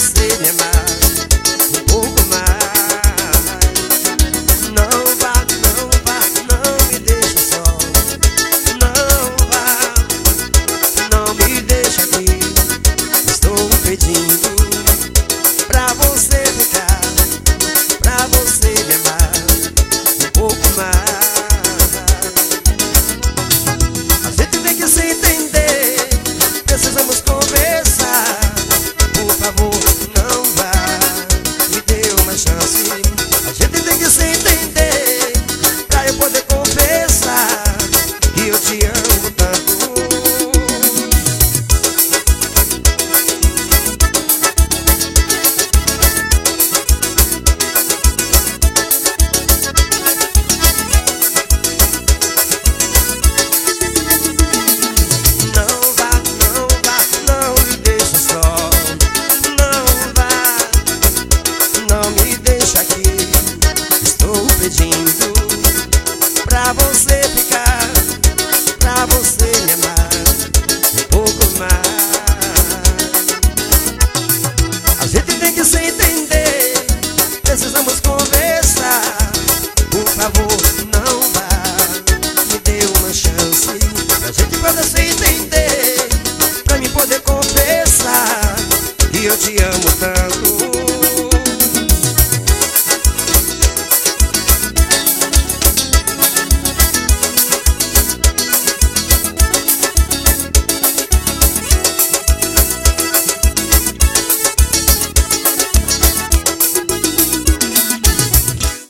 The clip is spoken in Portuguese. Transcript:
você me amar um pouco mais. Não vá, não vá, não me deixe só. Não vá, não me deixe aqui. Estou pedindo pra você ficar, pra você me amar um pouco mais. A gente tem que se entender, precisamos conversar. Por favor, não vá, me dê uma chance. A gente tem que se entender, pra eu poder confessar que eu te amo tanto. Não vá, não vá, não me deixe só. Não vá, não me deixe aqui. Estou pedindo pra você ficar, pra você me amar um pouco mais. A gente tem que se entender.